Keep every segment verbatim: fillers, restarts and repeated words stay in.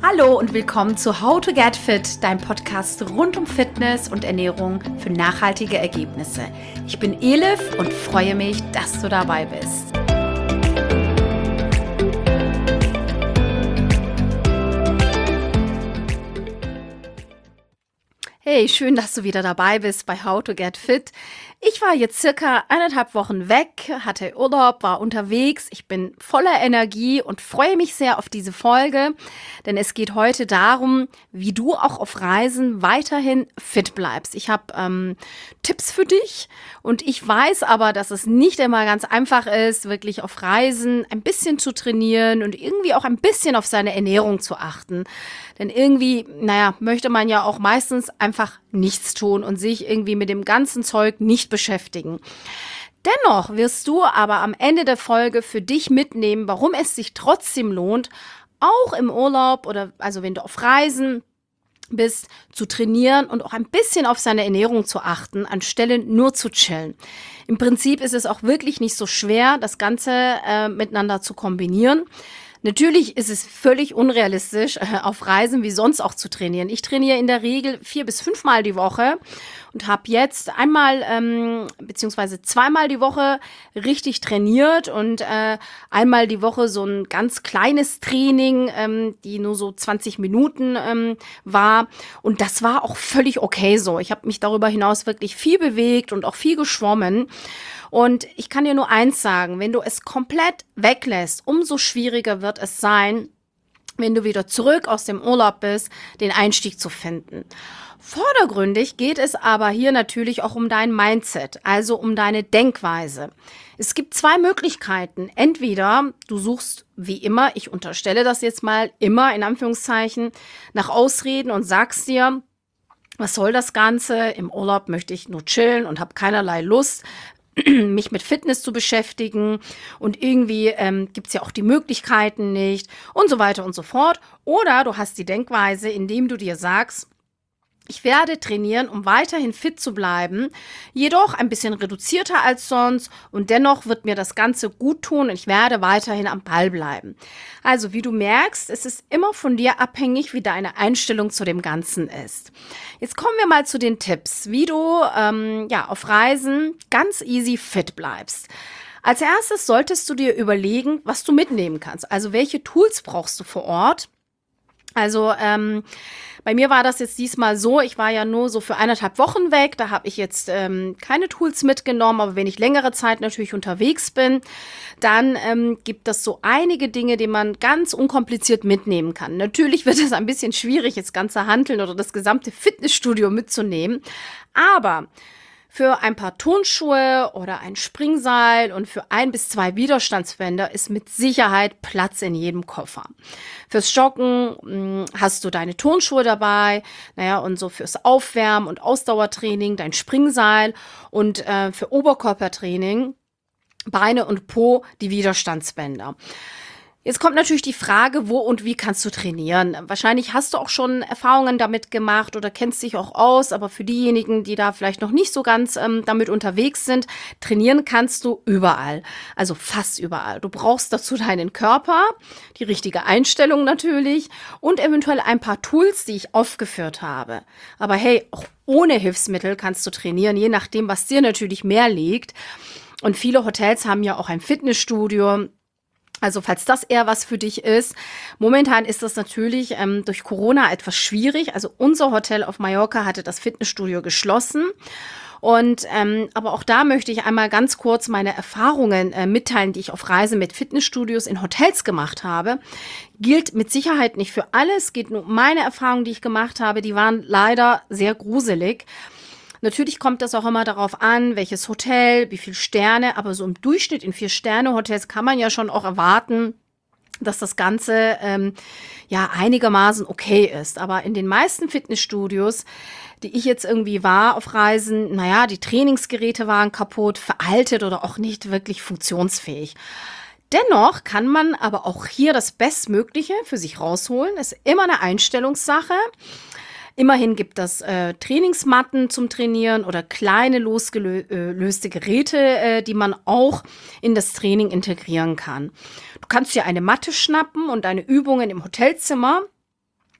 Hallo und willkommen zu How to Get Fit, dein Podcast rund um Fitness und Ernährung für nachhaltige Ergebnisse. Ich bin Elif und freue mich, dass du dabei bist. Hey, schön, dass du wieder dabei bist bei How to Get Fit. Ich war jetzt circa eineinhalb Wochen weg, hatte Urlaub, war unterwegs. Ich bin voller Energie und freue mich sehr auf diese Folge, denn es geht heute darum, wie du auch auf Reisen weiterhin fit bleibst. Ich habe ähm, Tipps für dich und ich weiß aber, dass es nicht immer ganz einfach ist, wirklich auf Reisen ein bisschen zu trainieren und irgendwie auch ein bisschen auf seine Ernährung zu achten. Denn irgendwie, naja, möchte man ja auch meistens einfach nichts tun und sich irgendwie mit dem ganzen Zeug nicht beschäftigen. Dennoch wirst du aber am Ende der Folge für dich mitnehmen, warum es sich trotzdem lohnt, auch im Urlaub oder also wenn du auf Reisen bist, zu trainieren und auch ein bisschen auf seine Ernährung zu achten, anstelle nur zu chillen. Im Prinzip ist es auch wirklich nicht so schwer, das Ganze äh, miteinander zu kombinieren. Natürlich ist es völlig unrealistisch, auf Reisen wie sonst auch zu trainieren. Ich trainiere in der Regel vier bis fünfmal die Woche und habe jetzt einmal ähm, beziehungsweise zweimal die Woche richtig trainiert und äh, einmal die Woche so ein ganz kleines Training, ähm, die nur so zwanzig Minuten ähm, war. Und das war auch völlig okay so. Ich habe mich darüber hinaus wirklich viel bewegt und auch viel geschwommen. Und ich kann dir nur eins sagen, wenn du es komplett weglässt, umso schwieriger wird es sein, wenn du wieder zurück aus dem Urlaub bist, den Einstieg zu finden. Vordergründig geht es aber hier natürlich auch um dein Mindset, also um deine Denkweise. Es gibt zwei Möglichkeiten. Entweder du suchst wie immer, ich unterstelle das jetzt mal immer in Anführungszeichen, nach Ausreden und sagst dir, was soll das Ganze? Im Urlaub möchte ich nur chillen und habe keinerlei Lust, mich mit Fitness zu beschäftigen und irgendwie ähm, gibt es ja auch die Möglichkeiten nicht und so weiter und so fort. Oder du hast die Denkweise, indem du dir sagst, ich werde trainieren, um weiterhin fit zu bleiben, jedoch ein bisschen reduzierter als sonst und dennoch wird mir das Ganze gut tun und ich werde weiterhin am Ball bleiben. Also wie du merkst, es ist immer von dir abhängig, wie deine Einstellung zu dem Ganzen ist. Jetzt kommen wir mal zu den Tipps, wie du ähm, ja, auf Reisen ganz easy fit bleibst. Als erstes solltest du dir überlegen, was du mitnehmen kannst. Also welche Tools brauchst du vor Ort? Also ähm, bei mir war das jetzt diesmal so, ich war ja nur so für eineinhalb Wochen weg, da habe ich jetzt ähm, keine Tools mitgenommen, aber wenn ich längere Zeit natürlich unterwegs bin, dann ähm, gibt es so einige Dinge, die man ganz unkompliziert mitnehmen kann. Natürlich wird es ein bisschen schwierig, das ganze Hanteln oder das gesamte Fitnessstudio mitzunehmen, aber für ein paar Turnschuhe oder ein Springseil und für ein bis zwei Widerstandsbänder ist mit Sicherheit Platz in jedem Koffer. Fürs Joggen mh, hast du deine Turnschuhe dabei, naja, und so fürs Aufwärmen und Ausdauertraining dein Springseil und äh, für Oberkörpertraining, Beine und Po die Widerstandsbänder. Jetzt kommt natürlich die Frage, wo und wie kannst du trainieren? Wahrscheinlich hast du auch schon Erfahrungen damit gemacht oder kennst dich auch aus, aber für diejenigen, die da vielleicht noch nicht so ganz ähm, damit unterwegs sind, trainieren kannst du überall, also fast überall. Du brauchst dazu deinen Körper, die richtige Einstellung natürlich und eventuell ein paar Tools, die ich aufgeführt habe. Aber hey, auch ohne Hilfsmittel kannst du trainieren, je nachdem, was dir natürlich mehr liegt. Und viele Hotels haben ja auch ein Fitnessstudio. Also falls das eher was für dich ist. Momentan ist das natürlich ähm, durch Corona etwas schwierig. Also unser Hotel auf Mallorca hatte das Fitnessstudio geschlossen. Und ähm, aber auch da möchte ich einmal ganz kurz meine Erfahrungen äh, mitteilen, die ich auf Reisen mit Fitnessstudios in Hotels gemacht habe. Gilt mit Sicherheit nicht für alles, geht nur um meine Erfahrungen, die ich gemacht habe. Die waren leider sehr gruselig. Natürlich kommt das auch immer darauf an, welches Hotel, wie viele Sterne, aber so im Durchschnitt in Vier-Sterne-Hotels kann man ja schon auch erwarten, dass das Ganze ähm, ja einigermaßen okay ist. Aber in den meisten Fitnessstudios, die ich jetzt irgendwie war auf Reisen, naja, die Trainingsgeräte waren kaputt, veraltet oder auch nicht wirklich funktionsfähig. Dennoch kann man aber auch hier das Bestmögliche für sich rausholen. Das ist immer eine Einstellungssache. Immerhin gibt es äh, Trainingsmatten zum Trainieren oder kleine losgelöste Geräte, äh, die man auch in das Training integrieren kann. Du kannst dir eine Matte schnappen und deine Übungen im Hotelzimmer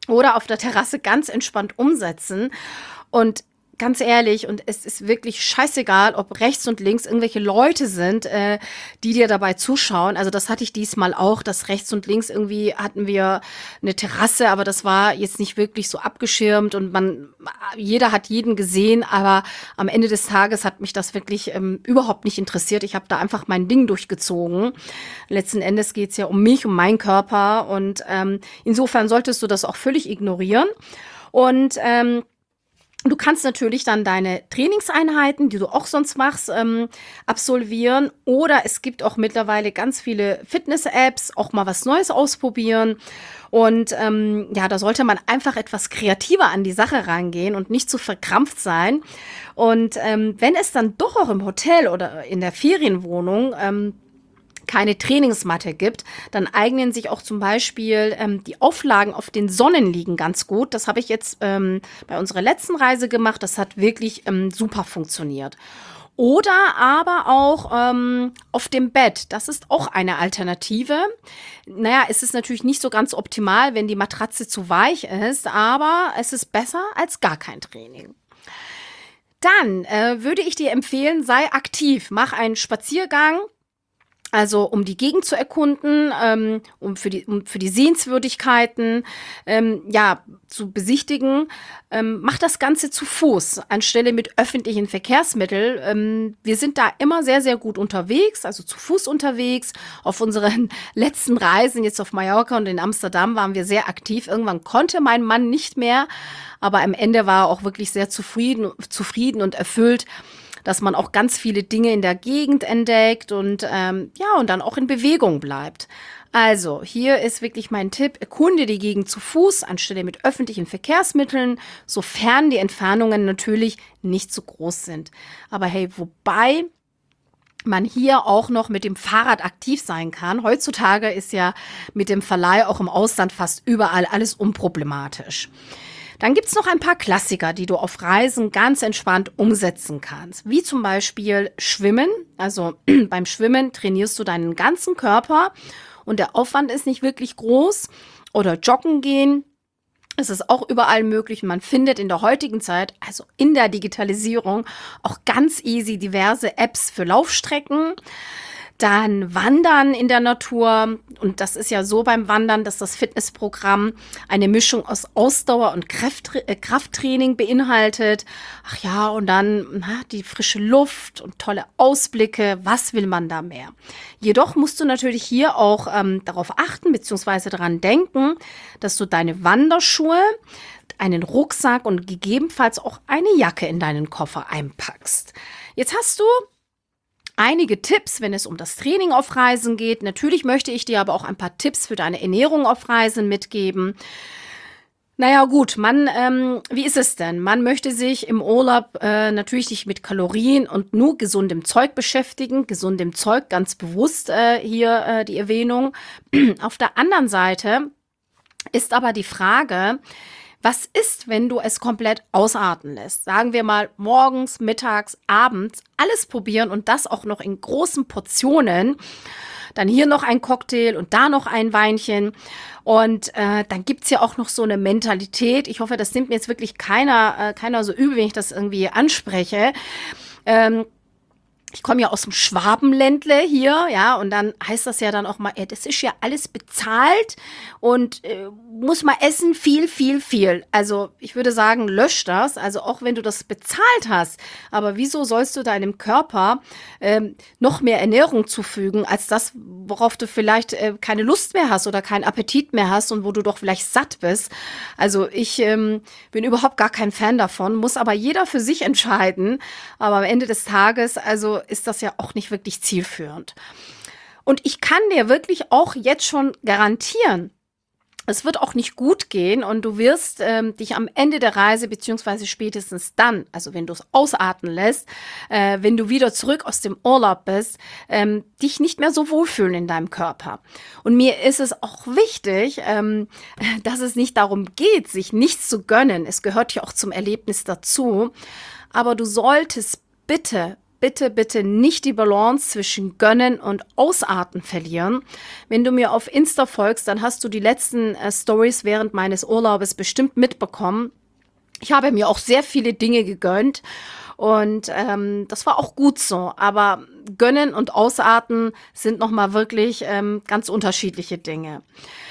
oder auf der Terrasse ganz entspannt umsetzen. Und ganz ehrlich, und es ist wirklich scheißegal, ob rechts und links irgendwelche Leute sind, äh, die dir dabei zuschauen. Also das hatte ich diesmal auch, dass rechts und links irgendwie hatten wir eine Terrasse, aber das war jetzt nicht wirklich so abgeschirmt und man, jeder hat jeden gesehen, aber am Ende des Tages hat mich das wirklich ähm, überhaupt nicht interessiert. Ich habe da einfach mein Ding durchgezogen. Letzten Endes geht's ja um mich, um meinen Körper und ähm, insofern solltest du das auch völlig ignorieren. Und ähm, Du kannst natürlich dann deine Trainingseinheiten, die du auch sonst machst, ähm, absolvieren. Oder es gibt auch mittlerweile ganz viele Fitness-Apps, auch mal was Neues ausprobieren. Und ähm, ja, da sollte man einfach etwas kreativer an die Sache rangehen und nicht zu verkrampft sein. Und ähm, wenn es dann doch auch im Hotel oder in der Ferienwohnung ähm, keine Trainingsmatte gibt, dann eignen sich auch zum Beispiel ähm, die Auflagen auf den Sonnenliegen ganz gut. Das habe ich jetzt ähm, bei unserer letzten Reise gemacht. Das hat wirklich ähm, super funktioniert. Oder aber auch ähm, auf dem Bett. Das ist auch eine Alternative. Naja, es ist natürlich nicht so ganz optimal, wenn die Matratze zu weich ist, aber es ist besser als gar kein Training. Dann äh, würde ich dir empfehlen, sei aktiv, mach einen Spaziergang. Also um die Gegend zu erkunden, ähm, um für die um für die Sehenswürdigkeiten ähm, ja zu besichtigen, ähm, mach das Ganze zu Fuß anstelle mit öffentlichen Verkehrsmitteln. Ähm, wir sind da immer sehr sehr gut unterwegs, also zu Fuß unterwegs. Auf unseren letzten Reisen jetzt auf Mallorca und in Amsterdam waren wir sehr aktiv. Irgendwann konnte mein Mann nicht mehr, aber am Ende war er auch wirklich sehr zufrieden zufrieden und erfüllt, dass man auch ganz viele Dinge in der Gegend entdeckt und ähm, ja, und dann auch in Bewegung bleibt. Also, hier ist wirklich mein Tipp, erkunde die Gegend zu Fuß anstelle mit öffentlichen Verkehrsmitteln, sofern die Entfernungen natürlich nicht so groß sind. Aber hey, wobei man hier auch noch mit dem Fahrrad aktiv sein kann. Heutzutage ist ja mit dem Verleih auch im Ausland fast überall alles unproblematisch. Dann gibt's noch ein paar Klassiker, die du auf Reisen ganz entspannt umsetzen kannst. Wie zum Beispiel Schwimmen. Also beim Schwimmen trainierst du deinen ganzen Körper und der Aufwand ist nicht wirklich groß. Oder Joggen gehen. Es ist auch überall möglich. Man findet in der heutigen Zeit, also in der Digitalisierung, auch ganz easy diverse Apps für Laufstrecken. Dann Wandern in der Natur. Und das ist ja so beim Wandern, dass das Fitnessprogramm eine Mischung aus Ausdauer und Krafttra- äh, Krafttraining beinhaltet. Ach ja, und dann na, die frische Luft und tolle Ausblicke. Was will man da mehr? Jedoch musst du natürlich hier auch ähm, darauf achten bzw. daran denken, dass du deine Wanderschuhe, einen Rucksack und gegebenenfalls auch eine Jacke in deinen Koffer einpackst. Jetzt hast du einige Tipps, wenn es um das Training auf Reisen geht. Natürlich möchte ich dir aber auch ein paar Tipps für deine Ernährung auf Reisen mitgeben. Naja gut, man, ähm, wie ist es denn? Man möchte sich im Urlaub äh, natürlich nicht mit Kalorien und nur gesundem Zeug beschäftigen. Gesundem Zeug, ganz bewusst äh, hier äh, die Erwähnung. Auf der anderen Seite ist aber die Frage, was ist, wenn du es komplett ausarten lässt? Sagen wir mal morgens, mittags, abends, alles probieren und das auch noch in großen Portionen. Dann hier noch ein Cocktail und da noch ein Weinchen. Und äh, dann gibt's ja auch noch so eine Mentalität. Ich hoffe, das nimmt mir jetzt wirklich keiner, äh, keiner so übel, wenn ich das irgendwie anspreche. Ähm, Ich komme ja aus dem Schwabenländle hier, ja, und dann heißt das ja dann auch mal, ey, das ist ja alles bezahlt und äh, muss man essen, viel, viel, viel. Also ich würde sagen, lösch das, also auch wenn du das bezahlt hast, aber wieso sollst du deinem Körper ähm, noch mehr Ernährung zufügen, als das, worauf du vielleicht äh, keine Lust mehr hast oder keinen Appetit mehr hast und wo du doch vielleicht satt bist. Also ich ähm, bin überhaupt gar kein Fan davon, muss aber jeder für sich entscheiden, aber am Ende des Tages, also ist das ja auch nicht wirklich zielführend. Und ich kann dir wirklich auch jetzt schon garantieren, es wird auch nicht gut gehen und du wirst ähm, dich am Ende der Reise beziehungsweise spätestens dann, also wenn du es ausarten lässt, äh, wenn du wieder zurück aus dem Urlaub bist, ähm, dich nicht mehr so wohlfühlen in deinem Körper. Und mir ist es auch wichtig, ähm, dass es nicht darum geht, sich nichts zu gönnen. Es gehört ja auch zum Erlebnis dazu. Aber du solltest bitte bitte, bitte nicht die Balance zwischen Gönnen und Ausarten verlieren. Wenn du mir auf Insta folgst, dann hast du die letzten äh, Stories während meines Urlaubes bestimmt mitbekommen. Ich habe mir auch sehr viele Dinge gegönnt und ähm, das war auch gut so. Aber Gönnen und Ausarten sind nochmal wirklich ähm, ganz unterschiedliche Dinge.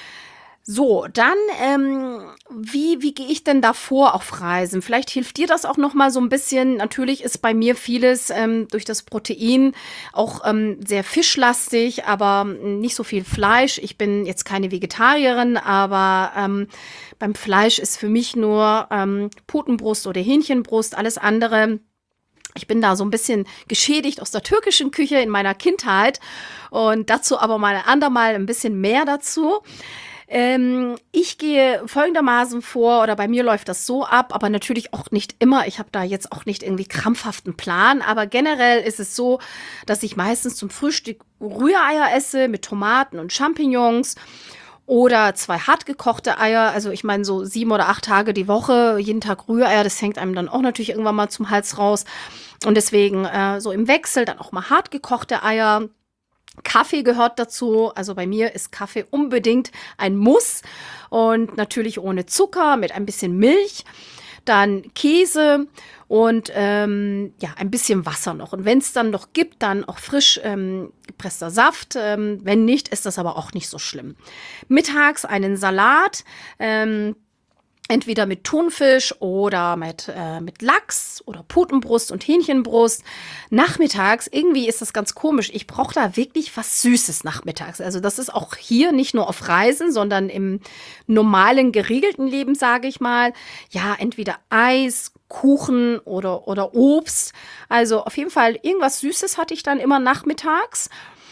So, dann, ähm, wie, wie gehe ich denn da vor auf Reisen? Vielleicht hilft dir das auch noch mal so ein bisschen. Natürlich ist bei mir vieles ähm, durch das Protein auch ähm, sehr fischlastig, aber nicht so viel Fleisch. Ich bin jetzt keine Vegetarierin, aber ähm, beim Fleisch ist für mich nur ähm, Putenbrust oder Hähnchenbrust, alles andere. Ich bin da so ein bisschen geschädigt aus der türkischen Küche in meiner Kindheit und dazu aber mal ein andermal ein bisschen mehr dazu. Ähm, ich gehe folgendermaßen vor, oder bei mir läuft das so ab, aber natürlich auch nicht immer. Ich habe da jetzt auch nicht irgendwie krampfhaften Plan, aber generell ist es so, dass ich meistens zum Frühstück Rühreier esse mit Tomaten und Champignons oder zwei hart gekochte Eier. Also ich meine so sieben oder acht Tage die Woche, jeden Tag Rühreier, das hängt einem dann auch natürlich irgendwann mal zum Hals raus. Und deswegen äh, so im Wechsel dann auch mal hart gekochte Eier. Kaffee gehört dazu, also bei mir ist Kaffee unbedingt ein Muss und natürlich ohne Zucker, mit ein bisschen Milch, dann Käse und ähm, ja, ein bisschen Wasser noch. Und wenn es dann noch gibt, dann auch frisch ähm, gepresster Saft. Ähm, wenn nicht, ist das aber auch nicht so schlimm. Mittags einen Salat, ähm, entweder mit Thunfisch oder mit, äh, mit Lachs oder Putenbrust und Hähnchenbrust. Nachmittags, irgendwie ist das ganz komisch. Ich brauche da wirklich was Süßes nachmittags. Also das ist auch hier nicht nur auf Reisen, sondern im normalen, geregelten Leben, sage ich mal. Ja, entweder Eis, Kuchen oder, oder Obst. Also auf jeden Fall irgendwas Süßes hatte ich dann immer nachmittags.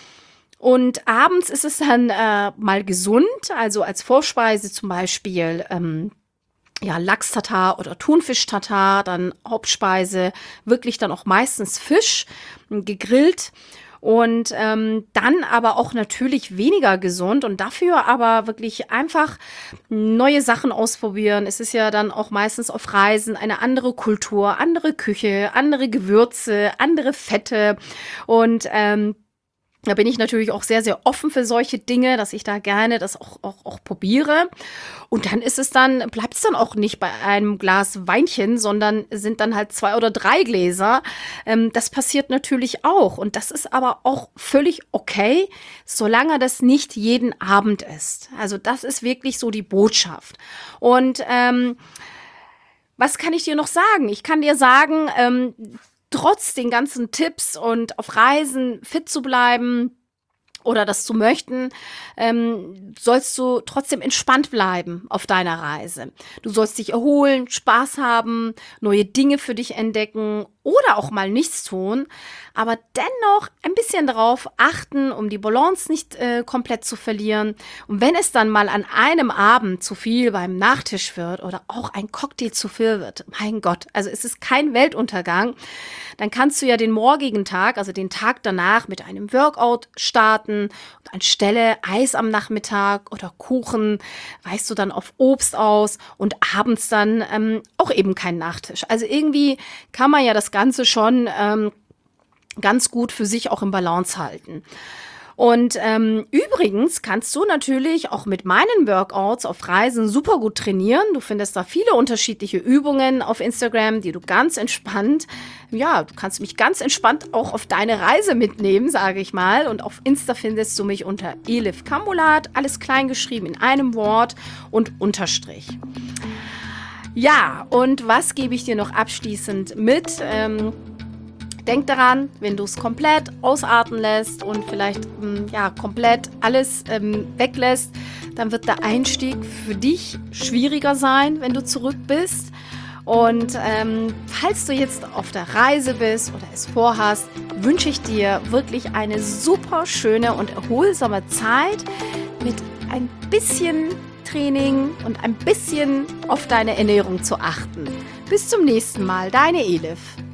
Und abends ist es dann äh, mal gesund. Also als Vorspeise zum Beispiel ähm, ja, Lachs-Tatar oder Thunfisch-Tatar, dann Hauptspeise, wirklich dann auch meistens Fisch, gegrillt und ähm, dann aber auch natürlich weniger gesund und dafür aber wirklich einfach neue Sachen ausprobieren. Es ist ja dann auch meistens auf Reisen eine andere Kultur, andere Küche, andere Gewürze, andere Fette und ähm, da bin ich natürlich auch sehr, sehr offen für solche Dinge, dass ich da gerne das auch, auch, auch probiere. Und dann ist es dann, bleibt es dann auch nicht bei einem Glas Weinchen, sondern sind dann halt zwei oder drei Gläser. Ähm, das passiert natürlich auch. Und das ist aber auch völlig okay, solange das nicht jeden Abend ist. Also das ist wirklich so die Botschaft. Und ähm, was kann ich dir noch sagen? Ich kann dir sagen, ähm, trotz den ganzen Tipps und auf Reisen fit zu bleiben oder das zu möchten, ähm, sollst du trotzdem entspannt bleiben auf deiner Reise. Du sollst dich erholen, Spaß haben, neue Dinge für dich entdecken oder auch mal nichts tun, aber dennoch ein bisschen darauf achten, um die Balance nicht äh, komplett zu verlieren. Und wenn es dann mal an einem Abend zu viel beim Nachtisch wird oder auch ein Cocktail zu viel wird, mein Gott, also es ist kein Weltuntergang, dann kannst du ja den morgigen Tag, also den Tag danach mit einem Workout starten und anstelle Eis am Nachmittag oder Kuchen weichst du dann auf Obst aus und abends dann ähm, auch eben kein Nachtisch. Also irgendwie kann man ja das Ganze schon ähm, ganz gut für sich auch im Balance halten. Und ähm, übrigens kannst du natürlich auch mit meinen Workouts auf Reisen super gut trainieren. Du findest da viele unterschiedliche Übungen auf Instagram, die du ganz entspannt, ja, du kannst mich ganz entspannt auch auf deine Reise mitnehmen, sage ich mal. Und auf Insta findest du mich unter Elif Kambulat, alles klein geschrieben in einem Wort und Unterstrich. Ja, und was gebe ich dir noch abschließend mit? Ähm, Denk daran, wenn du es komplett ausarten lässt und vielleicht ähm, ja, komplett alles ähm, weglässt, dann wird der Einstieg für dich schwieriger sein, wenn du zurück bist. Und ähm, falls du jetzt auf der Reise bist oder es vorhast, wünsche ich dir wirklich eine super schöne und erholsame Zeit mit ein bisschen Training und ein bisschen auf deine Ernährung zu achten. Bis zum nächsten Mal, deine Elif.